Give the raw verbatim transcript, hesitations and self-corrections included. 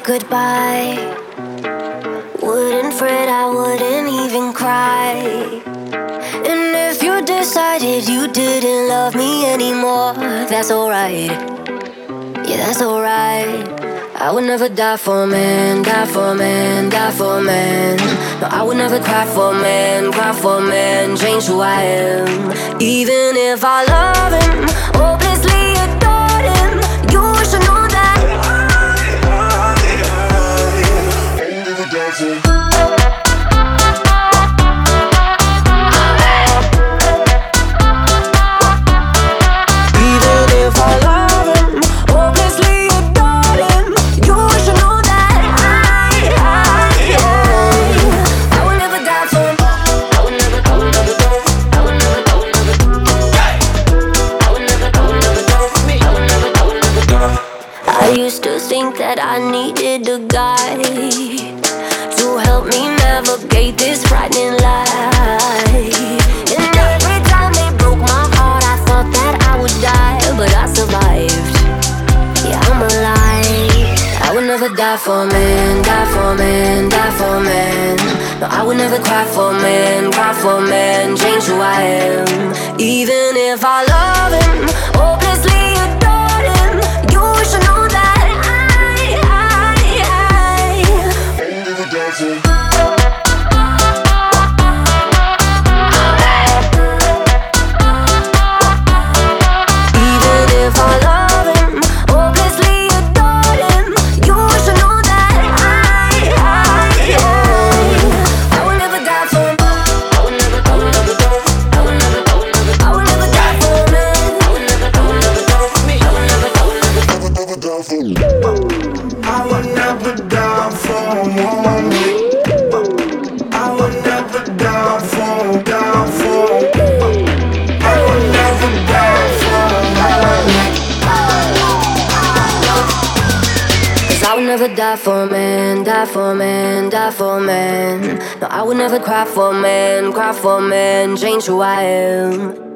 goodbye. Wouldn't fret, I wouldn't even cry. And if you decided you didn't love me anymore, that's alright. Yeah, that's alright. I would never die for a man, die for a man, die for a man. No, I would never cry for a man, cry for a man, change who I am. Even if I love him, hopelessly adored him, you should know that I would never die for him. I used to think that I needed a guy to help me navigate this frightening life. And every time they broke my heart, I thought that I would die, but I survived. Yeah, I'm alive. I would never die for a man, die for a man, die for a man. No, I would never cry for a man, cry for a man, change who I am. Even if I love him, hopelessly adored him, you should know that I would never die for a woman. I would never die for, die for. I would never die for a woman. Cause I would never die for a man, die for a man, die for a man. No, I would never cry for a man, cry for a man, change who I am.